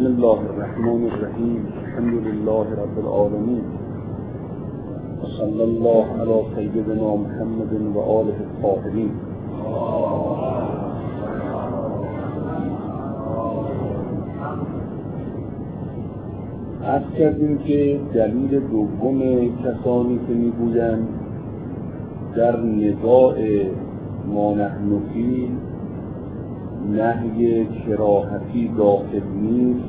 بسم الله الرحمن الرحیم. الحمد لله رب العالمین و صلی الله علی سیدنا محمد و آله الطاهرین. عرض کردیم که دلیل دوم کسانی که میگویند در نزاع ما نحن فیه نهی کراهتی داخل نیست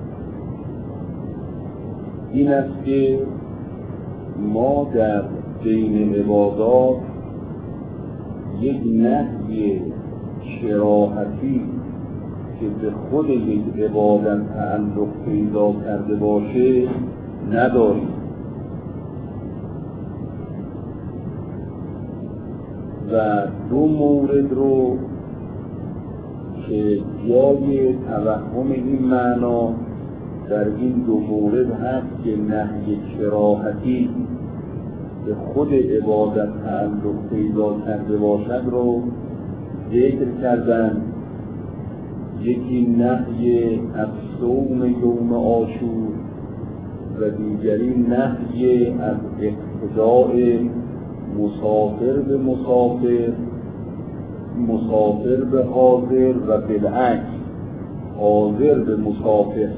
این است که ما در بین عبادات یک نهی کراهتی که به خود یک عبادت تعلق پیدا کرده باشه نداریم. و دو مورد رو که جای توهم این معنا در این دو مورد هست که نهی کراهتی به خود عبادت تعلق پیدا کرده باشد رو ذکر کردن. یکی نهی از صوم یوم عاشور و دیگری نهی از اقتداء مسافر به مسافر، مسافر به حاضر و بالعکس حاضر به مسافر.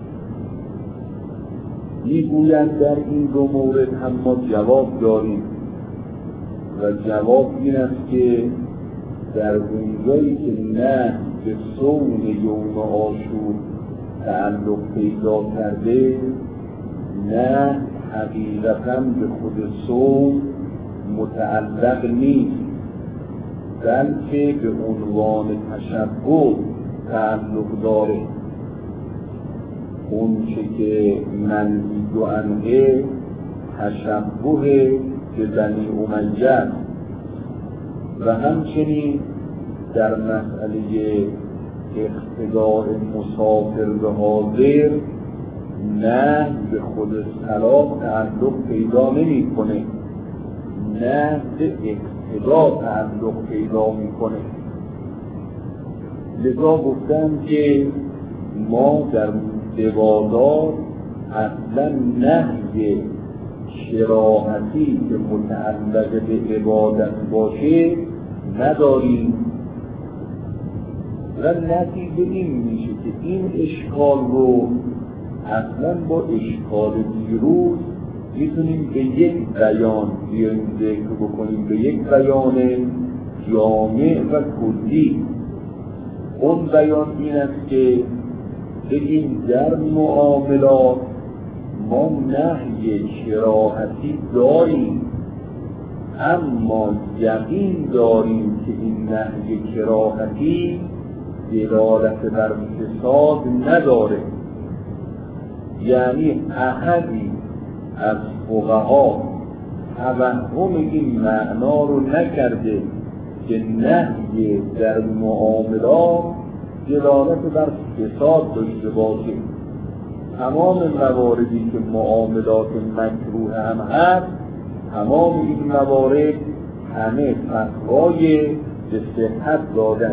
میگویند در این دو مورد هم ما جواب داریم و جواب این است که در اونجایی که نه به صوم یوم عاشور تعلق پیدا کرده نه حقیقتاً به خود صوم متعلق نیست، بلکه به عنوان تشبه تعلق داره. اون چه که منهی عنه تشبه به بنی امیه و همچنین در مسئله اقتداء مسافر به حاضر نه به خود طلاق تعلق پیدا نمی کنه، نه به اقتداء تعلق پیدا می کنه. لذا گفتم که ما در عبادات اصلا نهی کراهتی که متعلق به عبادت باشه نداریم و نتیجه این میشه که این اشکال رو اصلا با اشکال دیروز میتونیم به یک بیان بیایم ذکر بکنیم، به یک بیان جامع و کلی. اون بیان این است که بگیم در معاملات ما نهی کراهتی داریم، اما یقین داریم که این نهی کراهتی دلالت بر فساد نداره. یعنی احدی از فقها توهم این معنا رو نکرده که نهی در معاملات دلالت بر فساد داشته باشه. تمام مواردی که معاملات مکروه هم هست، تمام این موارد همه فتوای به صحت دادن.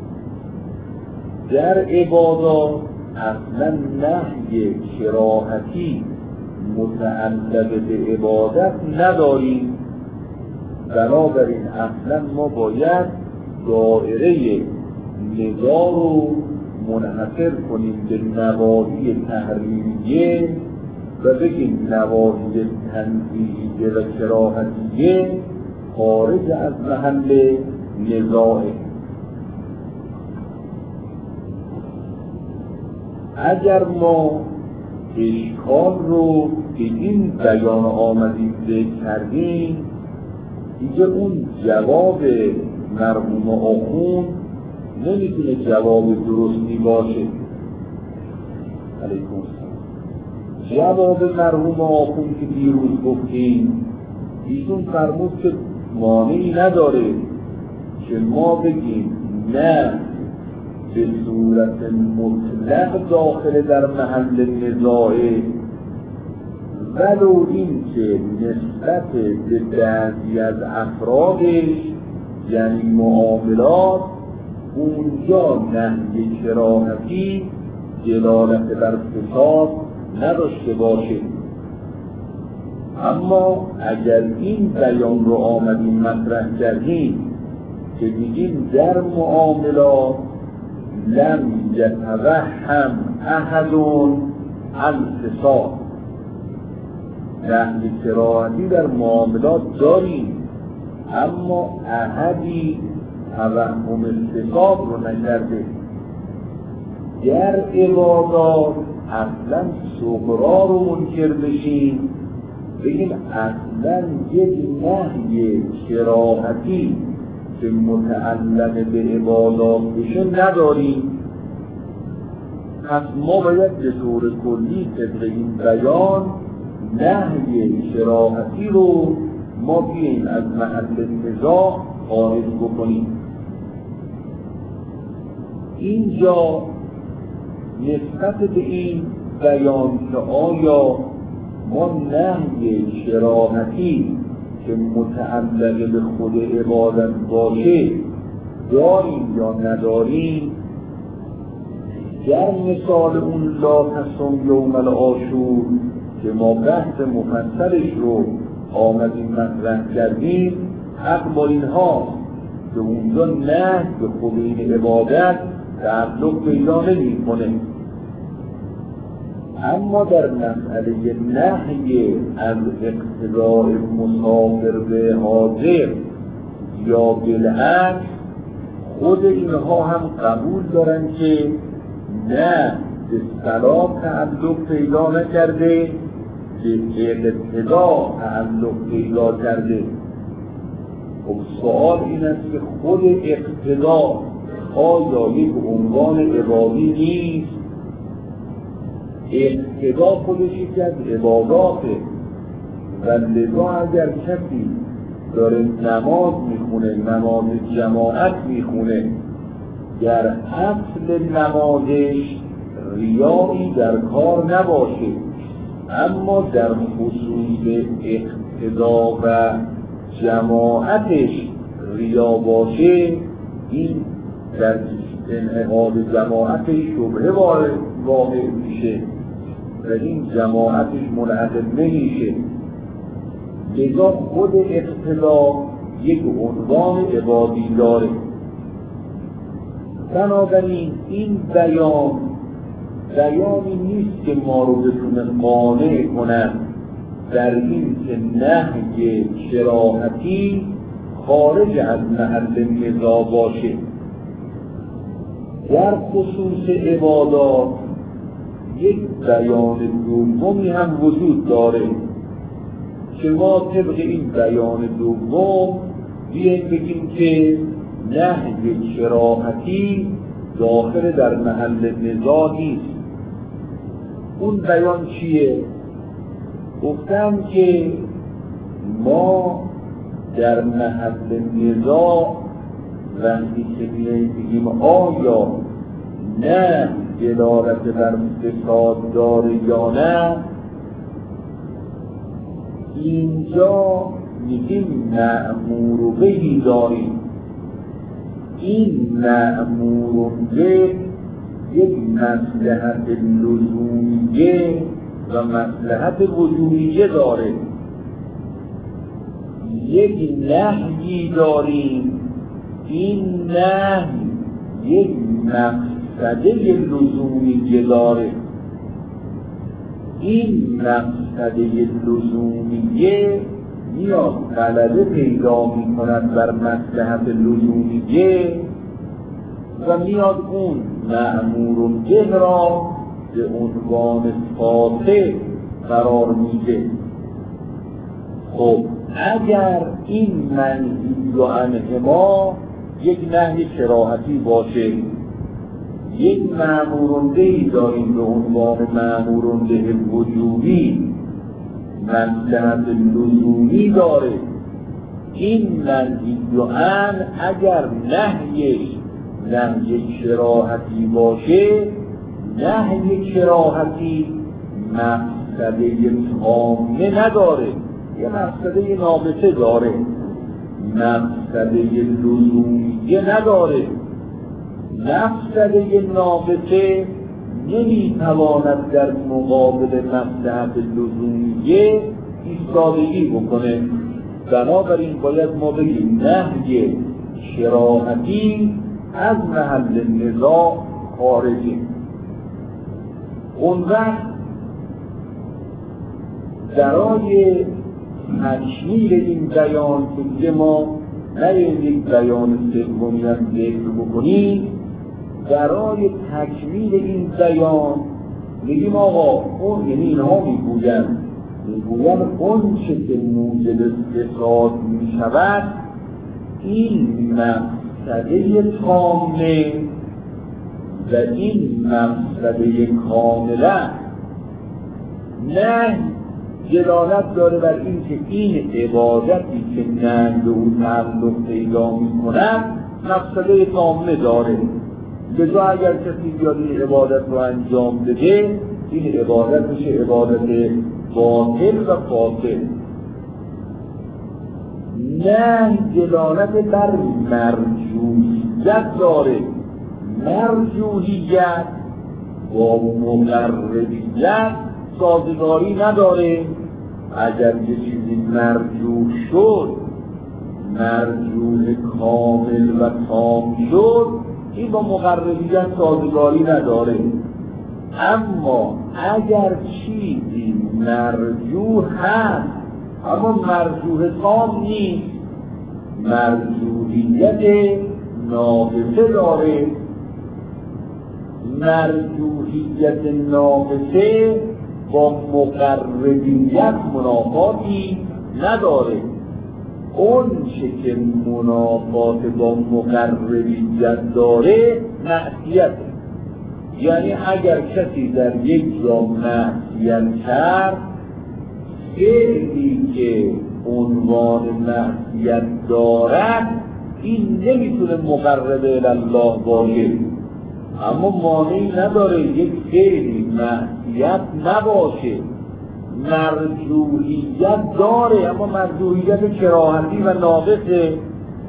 در عبادات اصلا نهی کراهتی متعلق به عبادت نداریم، بنابراین اصلا ما باید دایره نزاع رو منحصر کنیم به نواهی تحریمیه و بگیم نواهی تنزیهیه و کراهتیه خارج از محل نزاعه. اگر ما اشکال رو به این بیان آمدیم ذکر کردیم، دیگه اون جواب مرحوم آخوند نمیتونه جواب درستی باشه. علیکم السلام. جواب مرحوم آخوند که دیروز گفتیم ایشون فرمود که مانعی نداره که ما بگیم نه به صورت مطلق داخل در محل نزاعه، ولو این که نسبت به بعضی از افرادش یعنی معاملات اونجا نهی کراهتی دلالت بر فساد نداشته باشه. اما اگر این بیان رو آمدیم مطرح کردیم که میگیم در معاملات لم یتوهم احد الفساد، نهی کراهتی در معاملات داریم اما احدی توهم فساد رو نکرده. در عبادات اصلا صغرا رو منکر بشیم، بگیم اصلا یک نهی کراهتی که متعلق به عبادات بشه نداریم. پس ما باید به طور کلی طبق این بیان نهی کراهتی رو ما بیاییم از محل نزاع خارج بکنیم. اینجا نسبت به این بیان که آیا ما نهی کراهتی که متعلق به خود عبادت باشه داریم یا نداریم، در مثال اون لا تصم یوم العاشور که ما بحث مفصلش رو آمدیم مطرح کردیم، حق با اینها که اونجا نه به خود این عبادت تعلق پیدا نمی‌کنه. اما در مسئله نهی از اقتداء مسافر به حاضر یا بالعکس، خود اینها هم قبول دارن که نه به صلاح تعلق پیدا نکرده، به اقتداء تعلق پیدا کرده. خب سوال این است که خود اقتداء آیا یک عنوان عبادی نیست؟ اقتداء خودش یکی از عباداته و لذا اگر کسی داره نماز میخونه، نماز جماعت میخونه، در اصل نمازش ریایی در کار نباشه، اما در خصوص اقتداء و جماعتش ریا باشه، این در انعقاد جماعتش شبهه واقع میشه و این جماعتش منعقد نمیشه. لذا خود اقتداء یک عنوان عبادی داره. بنابراین این بیانی نیست که ما رو بتونه قانع کنن در این که نهی کراهتی خارج از محل نزاع باشه. در خصوص عبادات یک بیان دومی هم وجود داره که ما طبق این بیان دوم بیاییم بگیم که نهی کراهتی داخل در محل نزاع نیست. اون بیان چیه؟ گفتم که ما در محل نزاع وقتی که بگیم آیا نه دلالت بر فساد داره یا نه، اینجا میگیم مأمور بهی داریم. این مأمور به یک مصلحت لزومیه و مصلحت وجوبیه داره. یک نهی داریم، این نهی یک مقصده لزومیه داره. این مقصده لزومیه میاد غلبه پیدا می کند بر مصلحت لزومیه و میاد اون مأمور به را به عنوان فاتح قرار میده. خب اگر این منهی عنه ما یک نهی کراهتی باشه، یک مأمور بهی داریم به عنوان مأمور به وجوبی، مصلحت لزومی داره، این منهی عنه اگر نهی کراهتی باشه، نهی کراهتی مقصده تامه نداره، یه مقصده ناقصه داره، مقصده لزومیه نداره. مقصده ناقصه نمیتواند در مقابل مصلحت لزومیه ایستادگی بکنه. بنابراین باید ما بگیم نهی شراحتی از محل نزاع خارجه. اون وقت برای تکمیل این بیان که ما نه یک بیان سومی هم ذکر بکنیم، برای تکمیل این بیان میگیم آقا اون، یعنی اینها میگوین اون چه که موجب فساد میشود این مقصده تامه و این مقصده کامله نه دلالت داره بر این که این عبادتی که نه به اون تعلق پیدا می‌کند مقصده تامه داره. لذا اگر کسی بیاد این عبادت رو انجام بده این عبادت میشه عبادت باطل و فاسد. نه دلالت بر مرجوحیت داره. مرجوحیت با مقربیت سازگاری نداره. اگر یه چیزی مرجوح شد، مرجوح کامل و تام شد، این با مقربیت سازگاری نداره. اما اگر چیزی مرجوح هست اما مرجوح تام نیست، مرجوحیت ناقصه داره. مرجوحیت ناقصه با مقربیت منافاتی نداره. اون چه که منافات با مقربیت داره معصیته. یعنی اگر کسی در یک جا معصیت کرد، فعلی که عنوان معصیت دارد این نمیتونه مقرب الله باشه، اما مانعی نداره یک فعلی معصیت نباشه. مرجوحیت داره اما مرجوحیت کراهتی و ناقصه.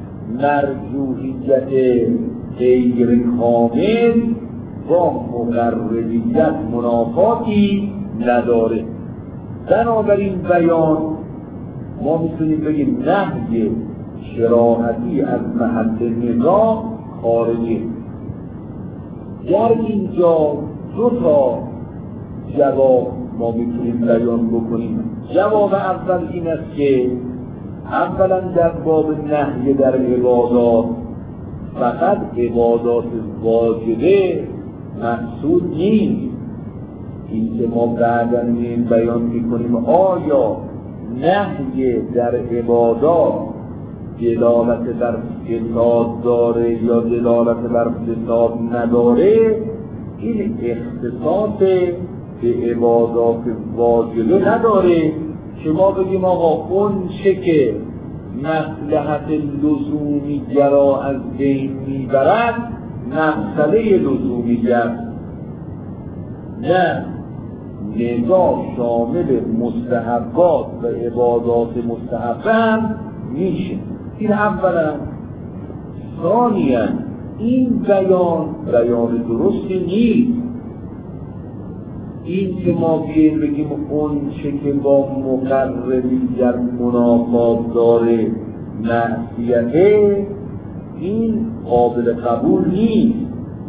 مرجوحیت غیر کامل با مقربیت منافاتی نداره. بنابراین بیان ما میتونیم بگیم نهی شراحتی از محل نزاع خارجه. در اینجا دو تا جواب ما میتونیم بیان بکنیم. جواب اول این است که اولا در باب نهی در عبادات فقط عبادات واجبه مقصود نیست. این که ما بعداً بیان میکنیم آیا نهی در عبادات دلالت بر فساد داره یا دلالت بر فساد نداره، این اختصاص به عبادات واجبه نداره که ما بگیم آقا اون چه که مصلحت لزومی گرا از بین میبرد مقصده لزومی گرد. نه، نزاع شامل مستحبات و عبادات مستحبه هم میشه. این اولا. ثانیا این بیان درستی نیست. این که ما بگیم اون چه که با مقربیت منافات داره معصیته، این قابل قبول نیست.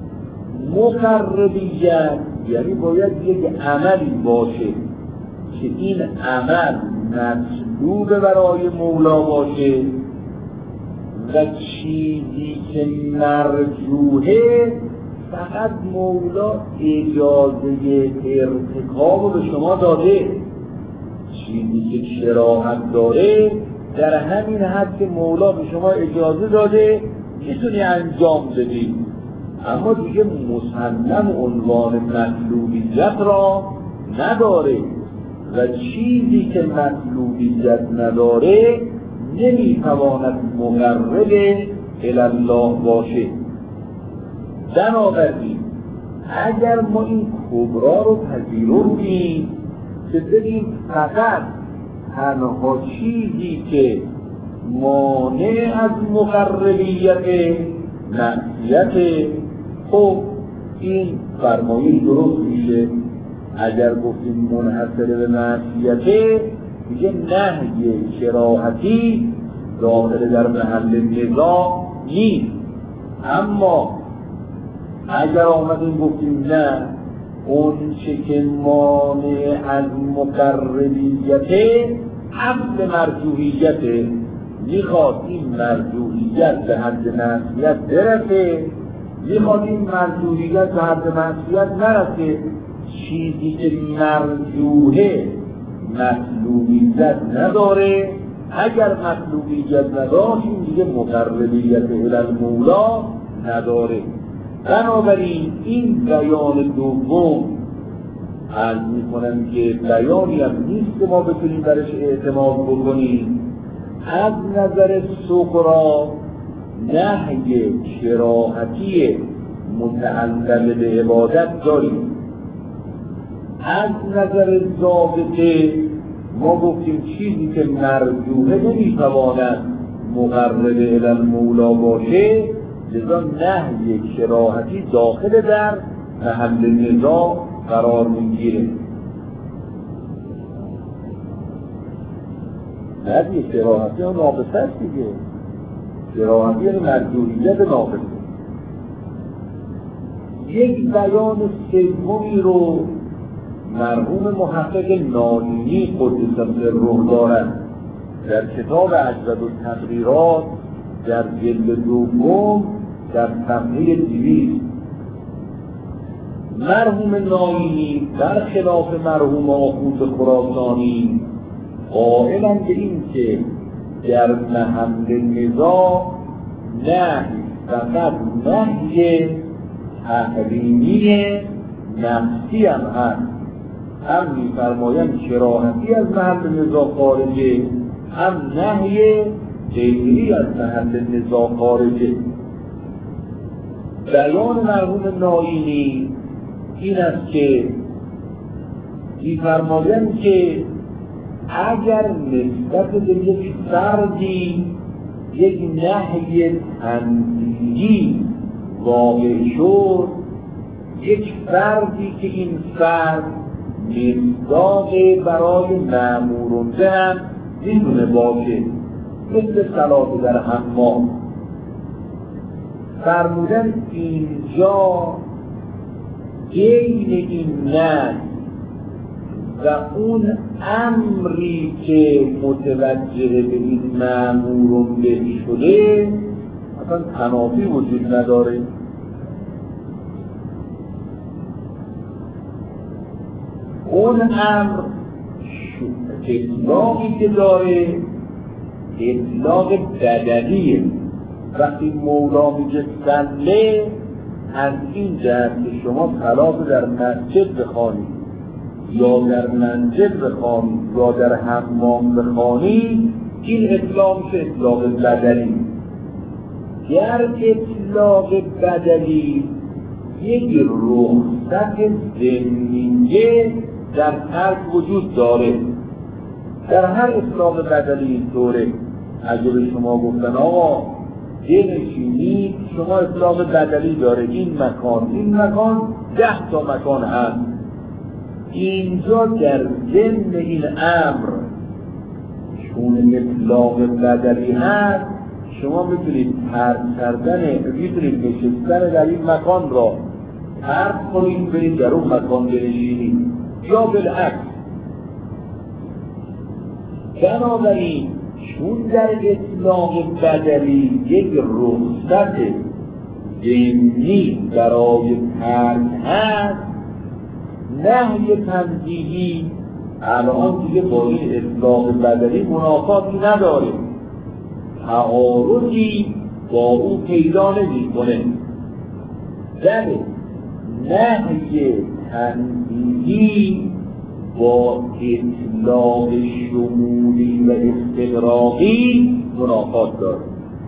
مقربیت یعنی باید یک عملی باشه که این عمل مطلوب برای مولا باشه و چیزی که مرجوحه فقط مولا اجازه ارتکاب رو به شما داده. چیزی که شراحت داره در همین حد که مولا به شما اجازه داده میتونی انجام بدی، اما دیگه مسلم عنوان مطلوبیت را نداره و چیزی که مطلوبیت نداره نمیتواند مقرب الله باشه. بنابراین اگر ما این کبرا رو پذیرفتیم که بگیم فقط تنها چیزی که مانع از مقربیت معصیت، خب این فرمایش درست میشه. اگر گفتیم منحصر به معصیته، میگه نهی کراهتی داخل در محل نزاع نیست. اما اگر آمدیم گفتیم نه، اون چه که مانع از مقربیته اصل مرجوحیته، میخواد این مرجوحیت به حد معصیت برسه، میخواد این مرجوحیت به حد معصیت نرسه. چیزی که مرجوحه مطلوبیت نداره، اگر مطلوبیت نداشت این دیگه مقربیت الالمولا نداره. بنابراین این بیان دوم عرض میکنم که بیانی هم نیست که ما بتونیم برش اعتماد بکنیم. از نظر سغرا نهی کراهتی متعلق به عبادت داریم. از نظر ضابطه ما گفتیم چیزی که مرجوحه نمیتواند مقرب الالمولا باشه، لذا نهی کراهتی داخل در محل نزاع قرار میگیره. نهی کراهتی هم ناقصه است دیگه. کراهتی یعنی مرجوحیت ناقصه. یک بیان سومی رو مرحوم محقق ناینی قدس سره دارد در کتاب اجود التقریرات در جلد دوم در صفحه 200. مرحوم ناینی در خلاف مرحوم آخوند خراسانی قائلند به این که در محل نزاع نهی فقط نهی تحریمی نفسی هم هست. هم می‌فرمایند کراهتی از محل نزاع خارجه، هم نهی غیری از محل نزاع خارجه. بیان مرحوم ناینی این است که می‌فرمایند که اگر نسبت به یک فردی یک نهی تنزیهی واقع شد، یک فردی که این فرد مصداق برای مأمورنده هم میتونه باشه، مثل صلاة در حمام، فرمودن اینجا بین این نهی و اون امری که متوجه به این مأمورنده شده اصلا تنافی وجود نداره. اون امر اطلاقی که داره اطلاق بدنیه. وقتی مولا میگه صله، از این جهت که شما صلات در مسجد بخوانید یا در منزل بخوانید یا در حمام بخوانید، این اطلاق میشه اطلاق بدنی. گر اطلاق بدنی یک رخصت ضمنیه در ترک وجود داره. در هر اطلاق بدنی اینطوره. اگه به شما گفتن آقا بنشینید، شما اطلاق بدنی داره، این مکان 10 تا مکان هست. اینجا در ضمن این امر چون اطلاق بدنی هست، شما میتونید ترک کردن، میتونید نشستن در این مکان را ترک کنید، برید در اون مکان بنشینید یا بالعکس. بنابراین چون در اطلاق بدنی یک رخصت ضمنی برای ترک هست، نهی تنزیهی الان دیگه با این اطلاق بدنی منافاتی نداره، تعارضی با او پیدا نمی‌کنه. در نهی تنزیهی با اطلاق شمولی و استغراقی منافات داره.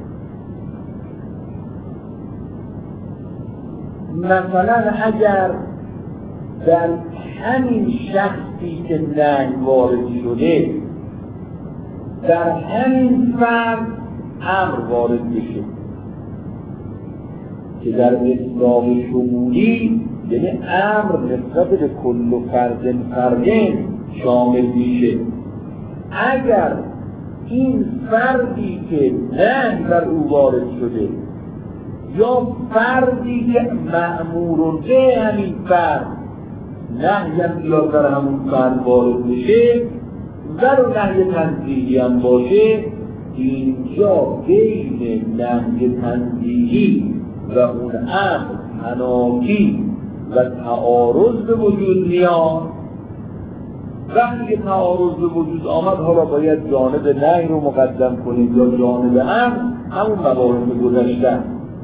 مثلا اگر در همین شخصی که نهی وارد شده در همین فرد امر وارد بشه، که در اطلاق شمولی یعنی امر نسبت به کل فردن شامل میشه. اگر این فردی که نهی بر او وارد شده یا فردی که مأمور به همین فرد نهی هم بیاد در همون فرد وارد بشه و نهی تنزیهی هم باشه، اینجا بین نهی تنزیهی و اون امر تنافی و تعارض به وجود میاد. وقتی که تعارض به وجود آمد حالا باید جانب نهی رو مقدم کنید یا جانب امر، همون مباحث گذشتن.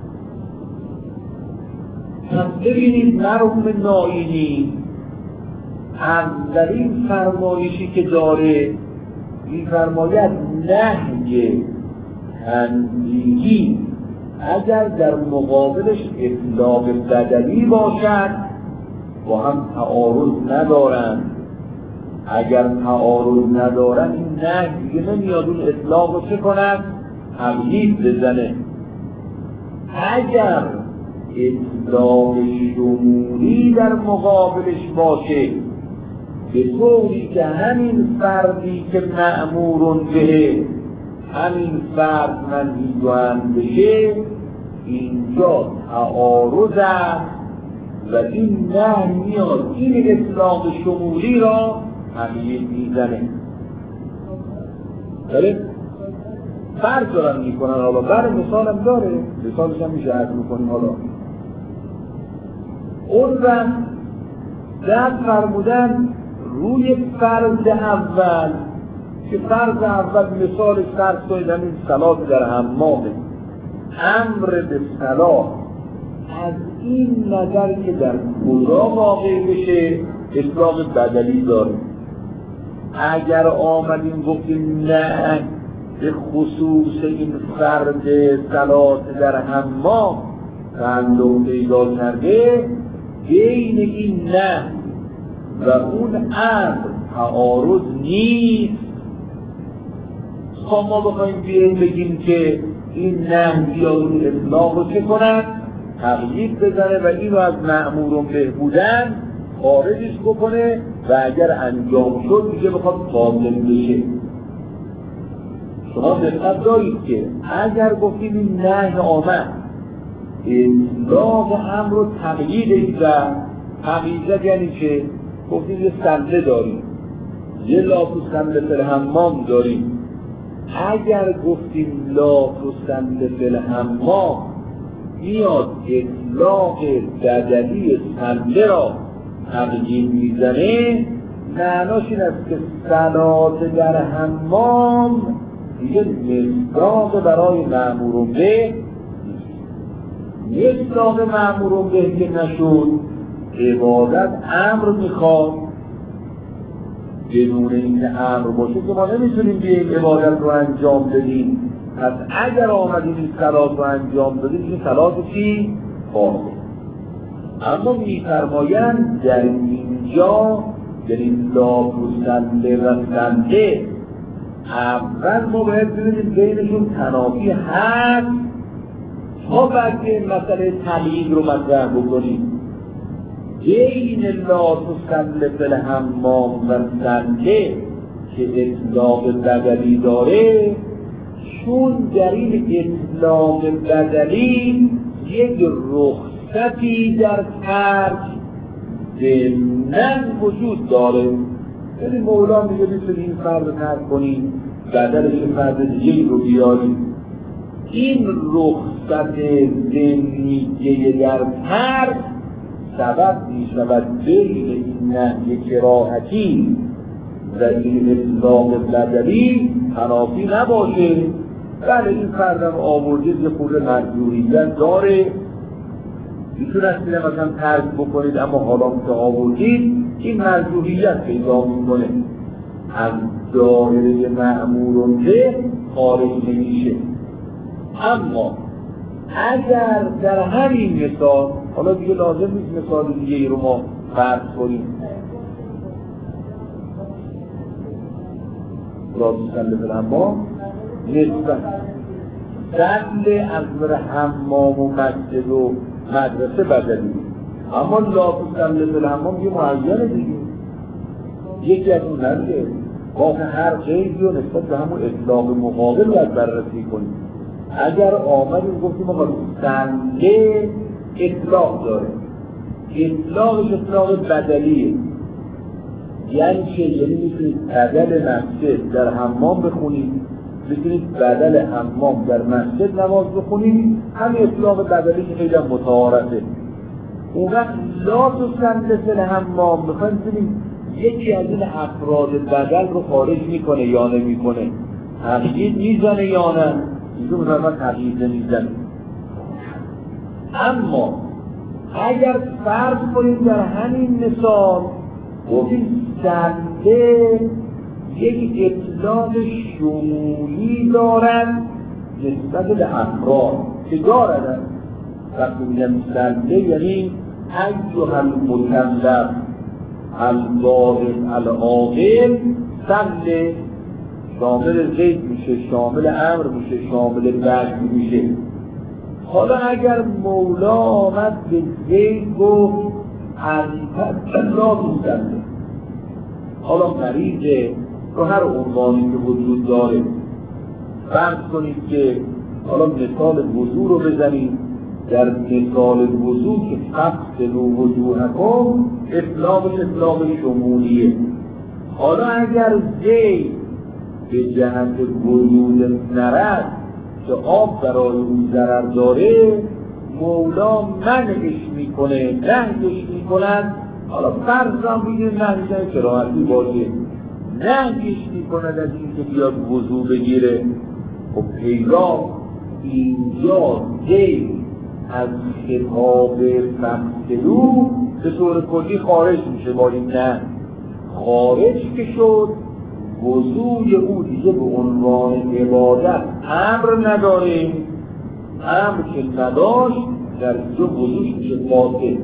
پس ببینید مرحوم نائینی اولین فرمایشی که داره می‌فرماید نهی تنزیهی اگر در مقابلش اطلاق بدلی باشد با هم تعارض ندارند. اگر تعارض ندارن این نهی دیگه نمیاد اون اطلاق رو چه کند؟ تمهید بزنه. اگر اطلاق شمولی در مقابلش باشه به طوری که همین فردی که مأمور به همین فرد منهی بشه، اینجا تعارض است و این نهی میاد این اطلاق شمولی را تمهید میزنه. داره فرض دارن میکنن. حالا برای مثال هم داره، مثالش هم میشه عرض میکنیم. حالا اون وقت در فرمودن روی فرض اول که فرض اول مثالش فرض کنید همین صلات در حمامه، امر به صلات از این نظر که در کجا واقع بشه اطلاق بدلی داره. اگر آمدیم گفتیم نه به خصوص این فرد صلات در حمام تعلق پیدا کرده، بین این نه و اون امر تعارض نیست. خب ما بخوایم بیاییم بگیم که این نه یا اون اطلاق رو چه کنند؟ تغییر بزنه و اینو از مأمورون به بودن خارجش بکنه و اگر انجام شد میگه بخواد باطل بشه. شما دقت دارید که اگر گفتیم این نه آمد اطلاق امر رو تغییر زد، تغییر یعنی چه؟ گفتیم یه صله داریم، یه لاتو صله فی الحمام داریم. اگر گفتیم لاتو صله فی الحمام میاد اطلاق بدلی صله را تغییر میزنه، معناش این است که صلات در حمام دیگه مصداق برای مأمور به نیست. مصداق مأمور به که نشد، عبادت امر میخواد. بدون اینکه امر باشه که ما نمیتونیم بیاییم عبادت رو انجام بدیم. پس اگر آمدیم این صلات رو انجام دادیم این صلات چی؟ باشه. اما میفرمایند در اینجا یعنی لا صله و صله اول ما باید ببینیم بینشون تنافی هست تا بعد که مسئله تغییر رو مطرح بکنیم. بین لا صله فی الحمام و صله که اطلاق بدلی داره، چون در این اطلاق بدلی یک رخصتی در ترک ضمناً وجود داره. یعنی مولا میگه میتونی این فرد ترک کنی بدلش فرد دیگه رو بیاری. این رخصت ضمنیه در ترک سبب میشود بین این نهی کراهتی و این اطلاق بدلی تنافی نباشه. بله این فردم آورده یه خورده مجبوریت داره، میتونستید مثلا ترک بکنید، اما حالا که آوردید این مجبوریت پیدا میکنه، از دایره مأمور به خارج نمیشه. اما اگر در همین مثال، حالا دیگه لازم نیست مثال دیگه ای رو ما فرض کنیم، راست صله فی الحمام نسبت سل از حمام و مسجد و مدرسه بدلی، اما لا تسل فی الحمام یه معینه دیگه، یکی از اون نمیگه واقع هر قیدی رو نسبت به همون اطلاق مقابل باید بررسی کنیم. اگر آمدیم گفتیم آقا سله اطلاق داره، اطلاقش اطلاق بدلیه، یعنی چه؟ یعنی میتونید بدل مسجد در حمام بخونید، میتونید بدل حمام در مسجد نماز بخونید، همین اطلاق بدلی که خیلی متعارفه. اون وقت لا تسل فی الحمام میخوایم ببینیم یکی از این افراد بدل رو خارج میکنه یا نمیکنه، تقیید میزنه یا نه، اینجا مثلا تقیید نمیزنه. اما اگر فرض کنیم در همین مثال گفتیم سله یک اطلاق شمولی دارد نسبت به افراد که دارد، وقتی میگم سله یعنی ایها المکلف البالغ العاقل، سله شامل زید میشه، شامل امر میشه، شامل بعد میشه. حالا اگر مولا آمد به زید گفت لا تسل، حالا مریضه رو هر عنوانی که وجود داره، فرض کنید که حالا مثال وضو رو بزنید، در مثال وضو که فغسلوا وجوهکم اطلاقش اطلاق شمولیه. حالا اگر زید به جهت وجود نرد که آب برای اون ضرر داره، مولا منعش میکنه، نهیش میکنن. حالا فرض هم بگیم نهیش کراهتی باشه، نهیش میکنن از این که بیاد وضو بگیره. خب پیدا اینجا زید از خطاب فغسلوا به طور کلی خارج میشه. با این نه خارج که شد، وضوی او دیگه به عنوان عبادت امر نداره، امر که نداشت در اینجا وضوش میشه باطل.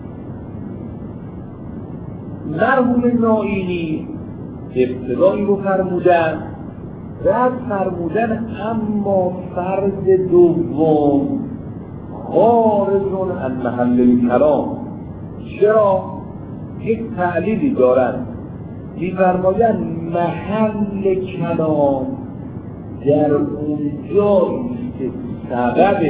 مرحوم نائینی ابتدایی رو فرمودن، بعد فرمودن اما فرض دوم خارج عن محل الکلام. چرا؟ یک تعلیلی دارند، می‌فرمایند محل کلام در اونجایی که سبب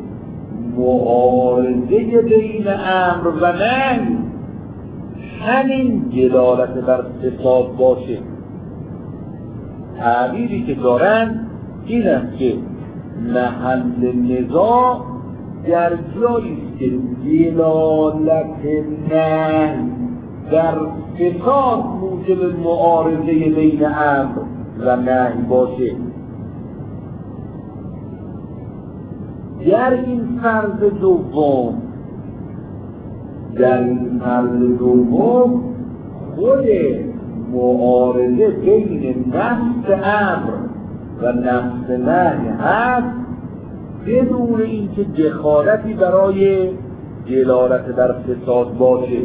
معارضه بین امر و نهی همین دلالت بر فساد باشه. تعبیری که دارند این است که محل نزاع در جایی که دلالت نهی در فساد موجب معارضه بین امر و نهی باشه. در این فرض دوم خود معارضه بین نفس امر و نفس نهی هست بدون اینکه دخالتی برای دلالت بر فساد باشه.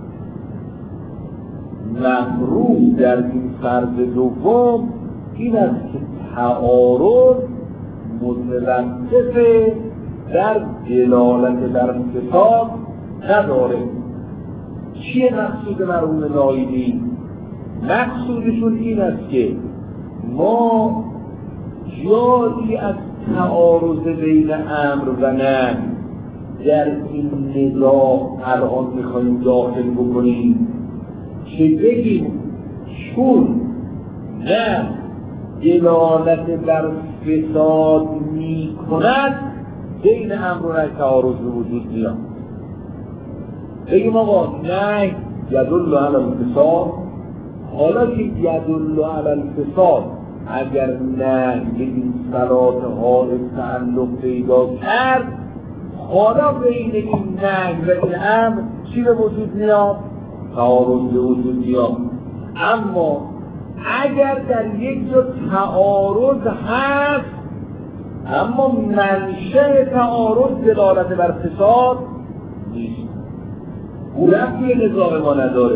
مفروض در این فرض دوم این است که تعارض متوقف در دلالت بر فساد نداره. چیه مقصود مرحوم نائینی؟ مقصودشون این است که ما جایی از تعارض بین امر و نهی در این نزاع الان میخواییم داخل بکنیم که بگیم چون نه دلالت بر فساد میکند بین امر و نهی تعارض وجود میاد. بگیم آقا نهی یدل علی الفساد، حالا که یدل علی الفساد اگر نهی به این صلات حائز تعلق پیدا کرد، حالا بین این نهی و این امر چی به وجود میاد؟ تعارض به وجود میاد. اما اگر در یک جا تعارض هست اما منشأ تعارض دلالت بر فساد نیست، او رفتی نظام ما نداره.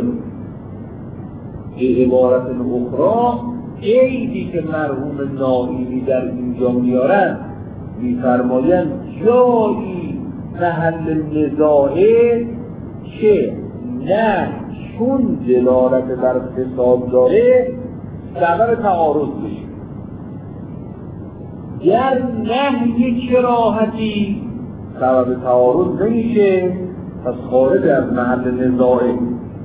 به عبارت اخرى عیبی که مرحوم نائینی در اینجا میارن می‌فرمایند جایی محل نزاعه که نه چون دلالت بر فساد داره سبب تعارض بشه. گر نهی کراهتی سبب تعارض نمیشه، پس خارج از محل نزاعه.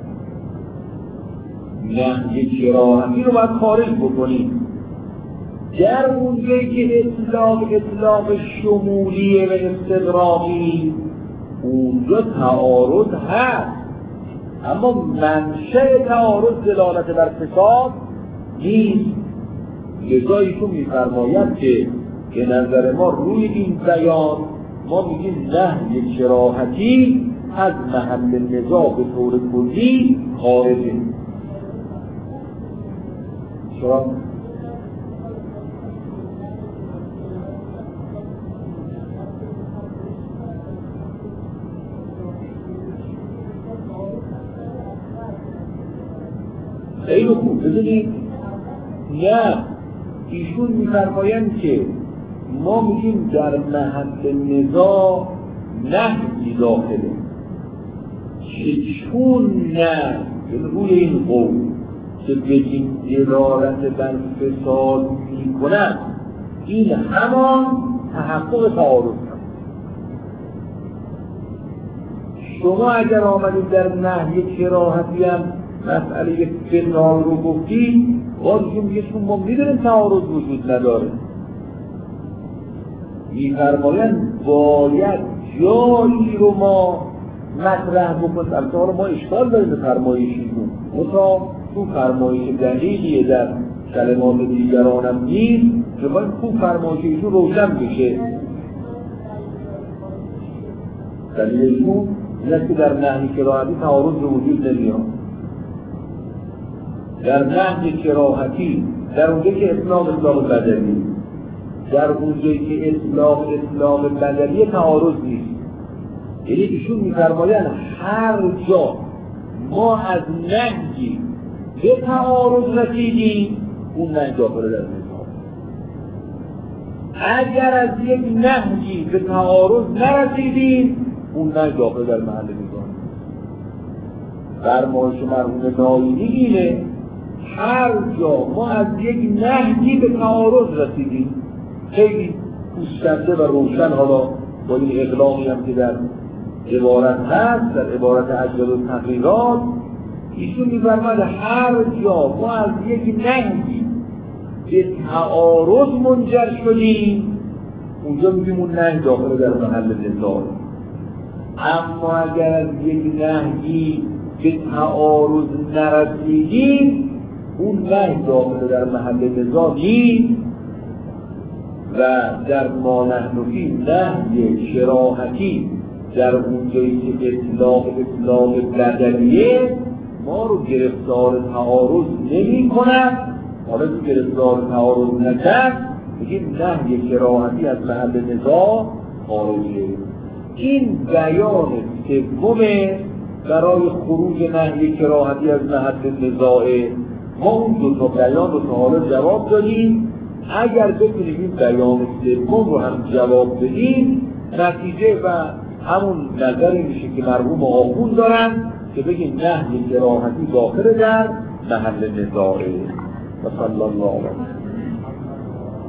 نهی کراهتی رو باید خارج بکنیم. در اونجایی که اطلاق شمولیه و استغراقی، اونجا تعارض هست، اما منشأ تعارض دلالت بر فساد نیست. لذا ایشون می‌فرماید که به نظر ما روی این بیان ما میگیم نهی کراهتی از محل نزاع به طور کلی خارجه. چرا؟ خیلی خوب ببینید، نه ایشون می‌فرمایند که ما میگیم در محل نزاع نهی داخله، چون نه روی این قول که بگیم دلالت بر فساد میکنند، این همان تحقق تعارض هست. شما اگر آمدید در نهی کراهتی هم مسئله فساد رو گفتید، بازشون میگه چون ما میدونیم تعارض وجود نداره. می‌فرمایند باید جایی رو ما مطرح بکنیم. البته حالا ما اشکال داریم به فرمایشیشون، منتها تو فرمایش دقیقیه در کلمات دیگران هم نیست که باید خوب فرمایشیشون روشن بشه. دلیلشون اینه که در نهی کراهتی تعارض به وجود نمیاد. در نهی کراهتی در اونجایی که اطلاق بدلی، در اونجایی که اطلاق بدلی تعارض نیست. یعنی ایشون می‌فرمایند هر جا ما از نهی به تعارض رسیدیم، اون نهی داخل در نظام. اگر از یک نهی به تعارض نرسیدیم، اون نهی داخل در محل نظام. فرمایش مرحوم نایینی اینه هر جا ما از یک نهی به تعارض رسیدیم، خیلی پوشکنده و روشن، حالا با این اقلاقی هم که در عبارت هست، در عبارت اجزا و تقریرات، ایشون می‌فرماید هر جا ما از یک نهی به تعارض منجر شدیم، اونجا میگیم اون نهی داخل در محل نزاع. اما اگر از یک نهی به تعارض نرسیدیم، اون نهی داخل در محل نزاع نیست. و در ما نحن فی نهی کراهتی، در اونجایی که اطلاق بدلیه ما رو گرفتار تعارض نمی کند. حالا که گرفتار تعارض نکرد بگیم نهی کراهتی از محل نزاع خارجه. این بیان سومه برای خروج نهی کراهتی از محل نزاع. ما اون دو تا بیان رو تا حالا جواب دادیم. اگر بتونیم این بیان سوم رو هم جواب بدیم، نتیجه و همون نظری میشه که مرحوم آخوند دارن که بگیم نهی کراهتی داخل در محل نزاعه. و صلی الله علیه